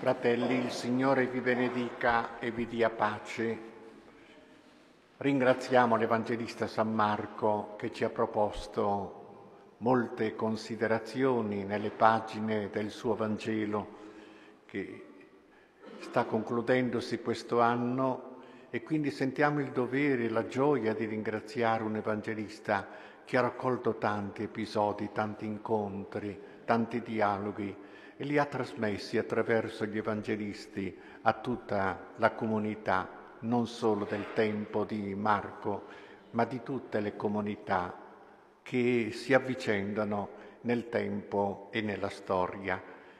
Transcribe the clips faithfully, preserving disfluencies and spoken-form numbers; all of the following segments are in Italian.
Fratelli, il Signore vi benedica e vi dia pace. Ringraziamo l'Evangelista San Marco che ci ha proposto molte considerazioni nelle pagine del suo Vangelo che sta concludendosi questo anno, e quindi sentiamo il dovere e la gioia di ringraziare un Evangelista che ha raccolto tanti episodi, tanti incontri, tanti dialoghi, e li ha trasmessi attraverso gli evangelisti a tutta la comunità, non solo del tempo di Marco, ma di tutte le comunità che si avvicendano nel tempo e nella storia.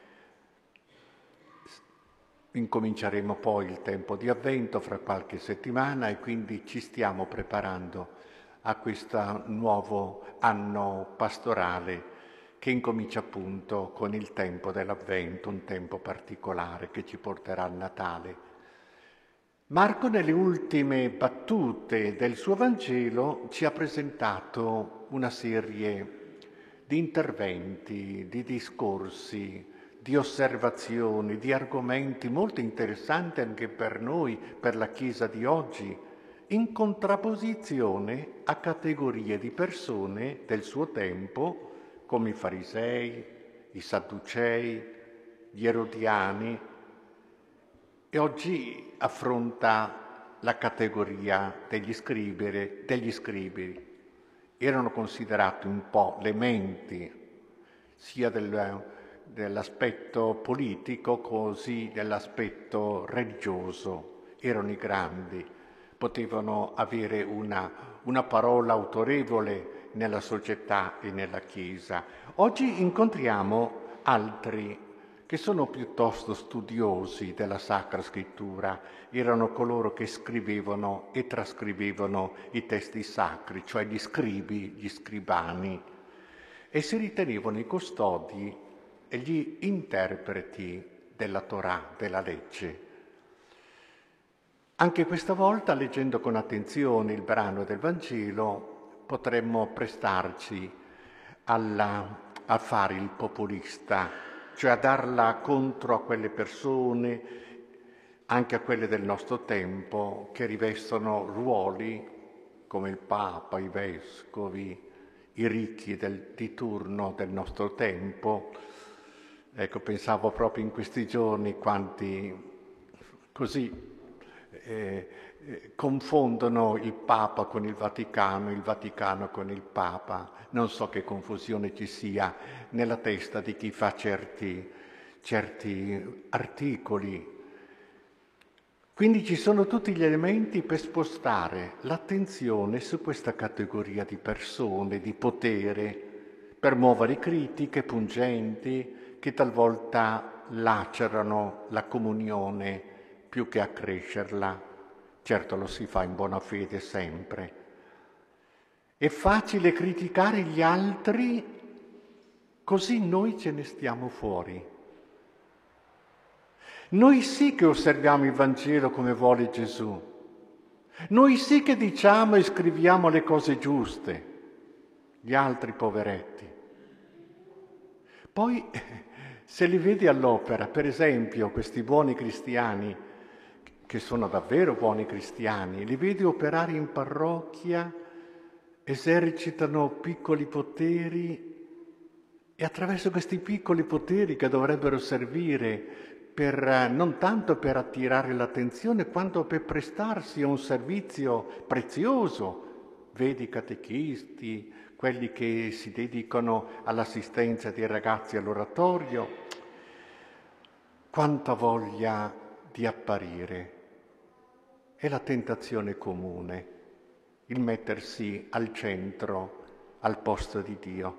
Incominceremo poi il tempo di Avvento fra qualche settimana e quindi ci stiamo preparando a questo nuovo anno pastorale che incomincia appunto con il tempo dell'Avvento, un tempo particolare che ci porterà al Natale. Marco nelle ultime battute del suo Vangelo ci ha presentato una serie di interventi, di discorsi, di osservazioni, di argomenti molto interessanti anche per noi, per la Chiesa di oggi, in contrapposizione a categorie di persone del suo tempo, come i farisei, i sadducei, gli erodiani, e oggi affronta la categoria degli scribi. Degli scribi. Erano considerati un po' le menti, sia del, dell'aspetto politico così dell'aspetto religioso. Erano i grandi, potevano avere una, una parola autorevole nella società e nella Chiesa. Oggi incontriamo altri che sono piuttosto studiosi della Sacra Scrittura. Erano coloro che scrivevano e trascrivevano i testi sacri, cioè gli scribi, gli scribani, e si ritenevano i custodi e gli interpreti della Torah, della legge. Anche questa volta, leggendo con attenzione il brano del Vangelo, potremmo prestarci alla, a fare il populista, cioè a darla contro a quelle persone, anche a quelle del nostro tempo, che rivestono ruoli come il Papa, i Vescovi, i ricchi del, di turno del nostro tempo. Ecco, pensavo proprio in questi giorni quanti così eh, eh, confondono il Papa con il Vaticano, il Vaticano con il Papa. Non so che confusione ci sia nella testa di chi fa certi, certi articoli. Quindi ci sono tutti gli elementi per spostare l'attenzione su questa categoria di persone, di potere, per muovere critiche pungenti che talvolta lacerano la comunione più che accrescerla. Certo lo si fa in buona fede sempre. È facile criticare gli altri, così noi ce ne stiamo fuori. Noi sì che osserviamo il Vangelo come vuole Gesù. Noi sì che diciamo e scriviamo le cose giuste. Gli altri poveretti. Poi, se li vedi all'opera, per esempio, questi buoni cristiani, che sono davvero buoni cristiani, li vedi operare in parrocchia, esercitano piccoli poteri e attraverso questi piccoli poteri che dovrebbero servire per, non tanto per attirare l'attenzione quanto per prestarsi a un servizio prezioso. Vedi i catechisti, quelli che si dedicano all'assistenza dei ragazzi all'oratorio. Quanta voglia di apparire. È la tentazione comune, il mettersi al centro, al posto di Dio.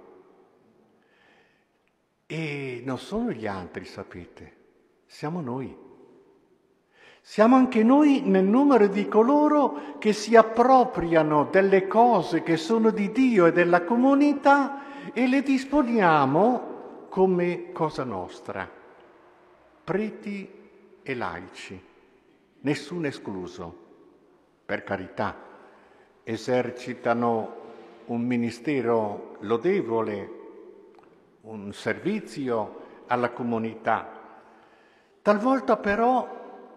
E non sono gli altri, sapete, siamo noi. Siamo anche noi nel numero di coloro che si appropriano delle cose che sono di Dio e della comunità e le disponiamo come cosa nostra. Preti e laici. Nessuno escluso, per carità, esercitano un ministero lodevole, un servizio alla comunità, Talvolta però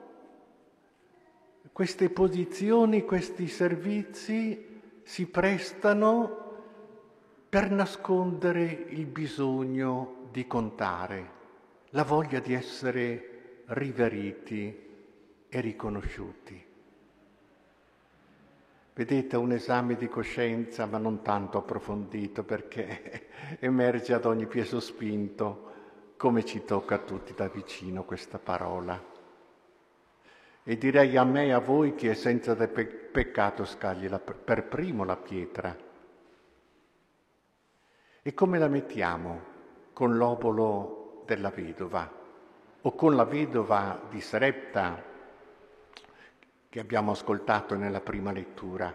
queste posizioni, questi servizi si prestano per nascondere il bisogno di contare, la voglia di essere riveriti e riconosciuti. Vedete, un esame di coscienza, ma non tanto approfondito, perché emerge ad ogni piè sospinto come ci tocca a tutti da vicino questa parola. E direi a me e a voi chi è senza pe- peccato scagli la, per primo la pietra. E come la mettiamo? Con l'obolo della vedova o con la vedova di Sarepta che abbiamo ascoltato nella prima lettura?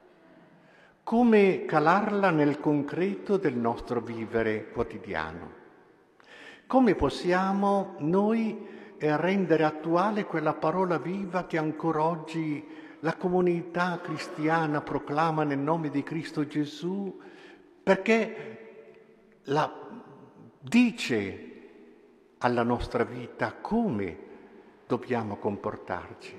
Come calarla nel concreto del nostro vivere quotidiano? Come possiamo noi rendere attuale quella parola viva che ancora oggi la comunità cristiana proclama nel nome di Cristo Gesù, perché la dice alla nostra vita come dobbiamo comportarci.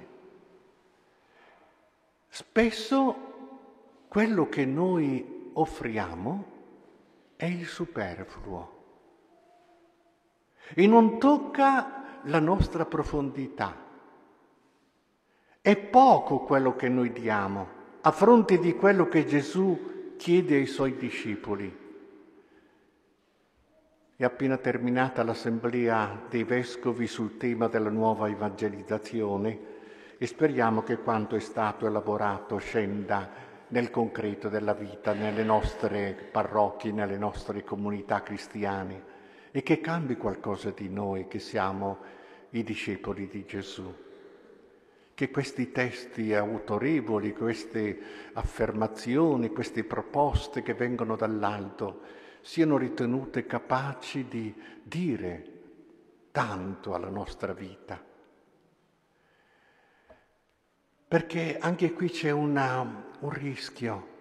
Spesso quello che noi offriamo è il superfluo e non tocca la nostra profondità. È poco quello che noi diamo a fronte di quello che Gesù chiede ai suoi discepoli. È appena terminata l'assemblea dei vescovi sul tema della nuova evangelizzazione e speriamo che quanto è stato elaborato scenda nel concreto della vita, nelle nostre parrocchie, nelle nostre comunità cristiane, e che cambi qualcosa di noi che siamo i discepoli di Gesù. Che questi testi autorevoli, queste affermazioni, queste proposte che vengono dall'alto siano ritenute capaci di dire tanto alla nostra vita. Perché anche qui c'è una, un rischio.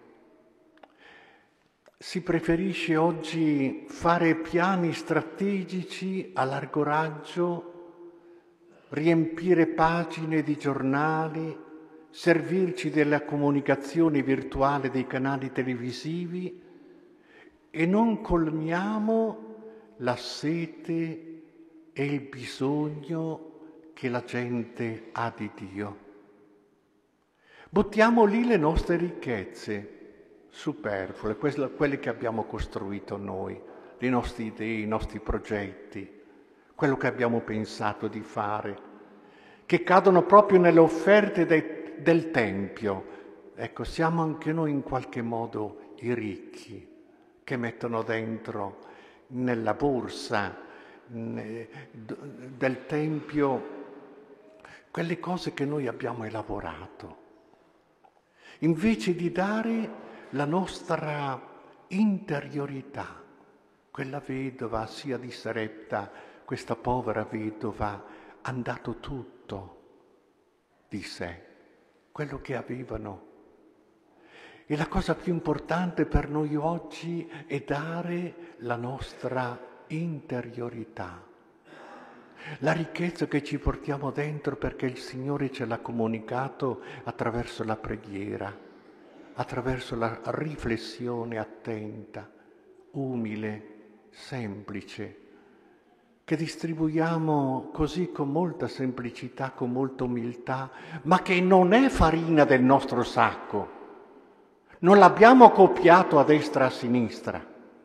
Si preferisce oggi fare piani strategici a largo raggio, riempire pagine di giornali, servirci della comunicazione virtuale dei canali televisivi e non colmiamo la sete e il bisogno che la gente ha di Dio. Buttiamo lì le nostre ricchezze superflue, quelle che abbiamo costruito noi, le nostre idee, i nostri progetti, quello che abbiamo pensato di fare, che cadono proprio nelle offerte de, del Tempio. Ecco, siamo anche noi in qualche modo i ricchi che mettono dentro nella borsa ne, del Tempio quelle cose che noi abbiamo elaborato, invece di dare la nostra interiorità. Quella vedova, sia di Sarepta, questa povera vedova, han dato tutto di sé, quello che avevano. E la cosa più importante per noi oggi è dare la nostra interiorità, la ricchezza che ci portiamo dentro perché il Signore ce l'ha comunicato attraverso la preghiera, attraverso la riflessione attenta, umile, semplice, che distribuiamo così con molta semplicità, con molta umiltà, ma che non è farina del nostro sacco. Non l'abbiamo copiato a destra e a sinistra,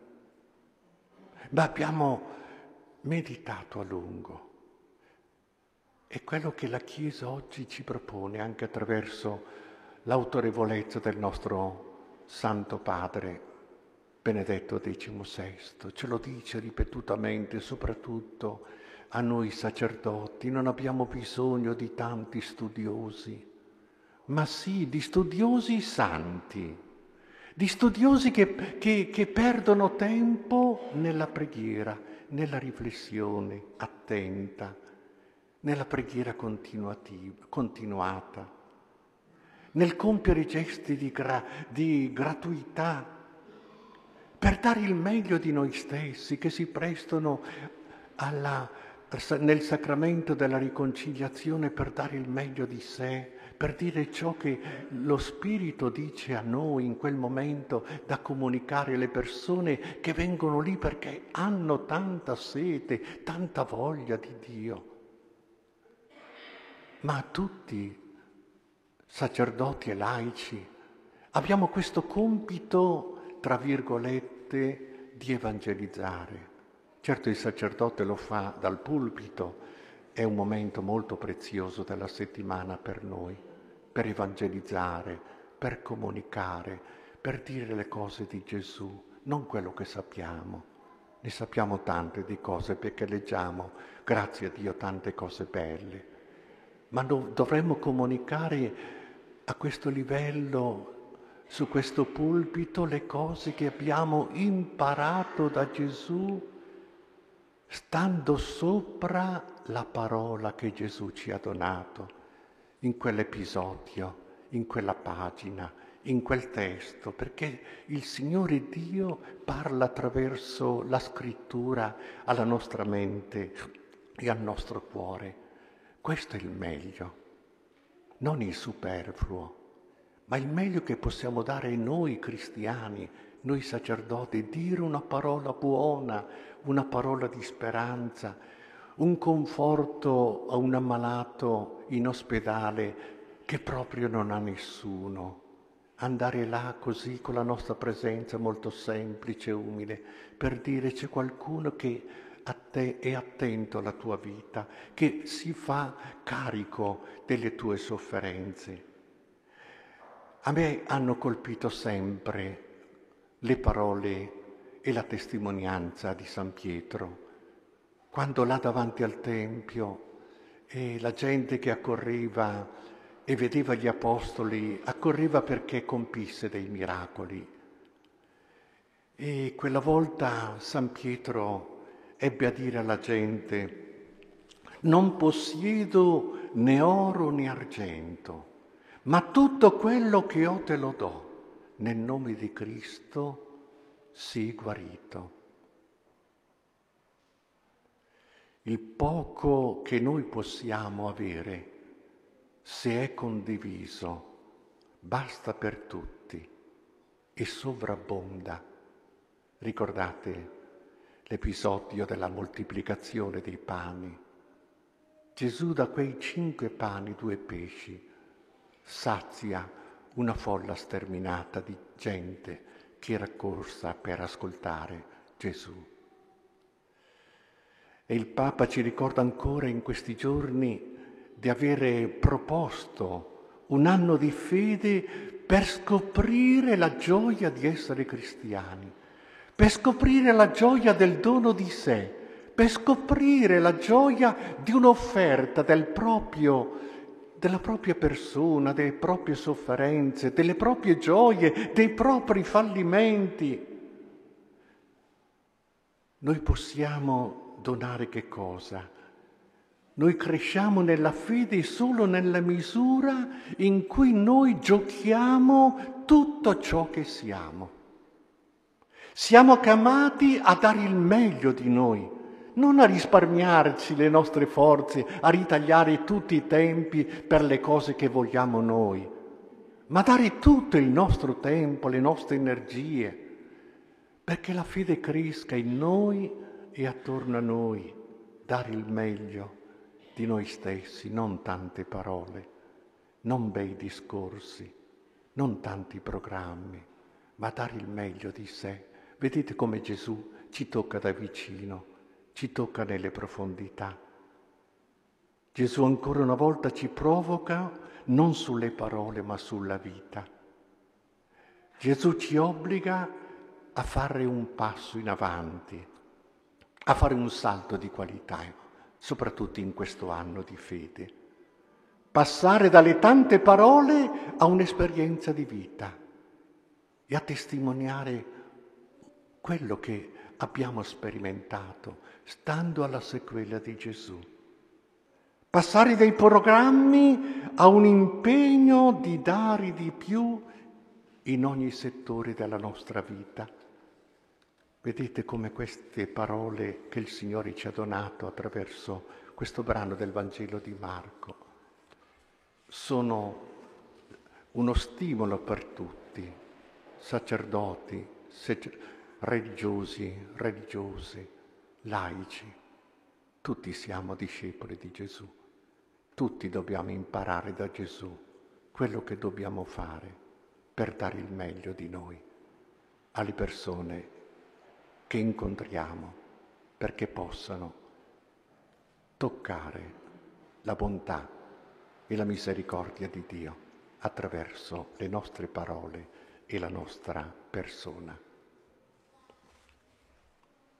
ma abbiamo meditato a lungo. È quello che la Chiesa oggi ci propone anche attraverso l'autorevolezza del nostro Santo Padre Benedetto diciannovesimo. Ce lo dice ripetutamente, soprattutto a noi sacerdoti. Non abbiamo bisogno di tanti studiosi, ma sì di studiosi santi, di studiosi che, che, che perdono tempo nella preghiera, nella riflessione attenta, nella preghiera continuativa, continuata, nel compiere gesti di, gra, di gratuità, per dare il meglio di noi stessi, che si prestano alla nel sacramento della riconciliazione per dare il meglio di sé, per dire ciò che lo Spirito dice a noi in quel momento, da comunicare alle persone che vengono lì perché hanno tanta sete, tanta voglia di Dio. Ma a tutti, sacerdoti e laici, abbiamo questo compito, tra virgolette, di evangelizzare. Certo il sacerdote lo fa dal pulpito, è un momento molto prezioso della settimana per noi, per evangelizzare, per comunicare, per dire le cose di Gesù, non quello che sappiamo. Ne sappiamo tante di cose perché leggiamo, grazie a Dio, tante cose belle. Ma no, dovremmo comunicare a questo livello, su questo pulpito, le cose che abbiamo imparato da Gesù, stando sopra la parola che Gesù ci ha donato, in quell'episodio, in quella pagina, in quel testo, perché il Signore Dio parla attraverso la scrittura alla nostra mente e al nostro cuore. Questo è il meglio, non il superfluo, ma il meglio che possiamo dare noi cristiani, noi sacerdoti, dire una parola buona, una parola di speranza, un conforto a un ammalato in ospedale che proprio non ha nessuno. Andare là così con la nostra presenza molto semplice e umile per dire c'è qualcuno che a te è attento alla tua vita, che si fa carico delle tue sofferenze. A me hanno colpito sempre le parole e la testimonianza di San Pietro, quando là davanti al Tempio e la gente che accorreva e vedeva gli apostoli, accorreva perché compisse dei miracoli. E quella volta San Pietro ebbe a dire alla gente: non possiedo né oro né argento, ma tutto quello che ho te lo do. Nel nome di Cristo sii guarito. Il poco che noi possiamo avere, se è condiviso, basta per tutti e sovrabbonda. Ricordate l'episodio della moltiplicazione dei pani? Gesù da quei cinque pani, due pesci, sazia una folla sterminata di gente che era corsa per ascoltare Gesù. E il Papa ci ricorda ancora in questi giorni di avere proposto un anno di fede per scoprire la gioia di essere cristiani, per scoprire la gioia del dono di sé, per scoprire la gioia di un'offerta del proprio, della propria persona, delle proprie sofferenze, delle proprie gioie, dei propri fallimenti. Noi possiamo donare che cosa? Noi cresciamo nella fede solo nella misura in cui noi giochiamo tutto ciò che siamo. Siamo chiamati a dare il meglio di noi, non a risparmiarci le nostre forze, a ritagliare tutti i tempi per le cose che vogliamo noi, ma dare tutto il nostro tempo, le nostre energie, perché la fede cresca in noi e attorno a noi, dare il meglio di noi stessi, non tante parole, non bei discorsi, non tanti programmi, ma dare il meglio di sé. Vedete come Gesù ci tocca da vicino, ci tocca nelle profondità. Gesù ancora una volta ci provoca non sulle parole ma sulla vita. Gesù ci obbliga a fare un passo in avanti, a fare un salto di qualità, soprattutto in questo anno di fede. Passare dalle tante parole a un'esperienza di vita e a testimoniare quello che abbiamo sperimentato, stando alla sequela di Gesù. Passare dai programmi a un impegno di dare di più in ogni settore della nostra vita. Vedete come queste parole che il Signore ci ha donato attraverso questo brano del Vangelo di Marco sono uno stimolo per tutti, sacerdoti, religiosi, religiose, laici. Tutti siamo discepoli di Gesù, tutti dobbiamo imparare da Gesù quello che dobbiamo fare per dare il meglio di noi alle persone che incontriamo, perché possano toccare la bontà e la misericordia di Dio attraverso le nostre parole e la nostra persona.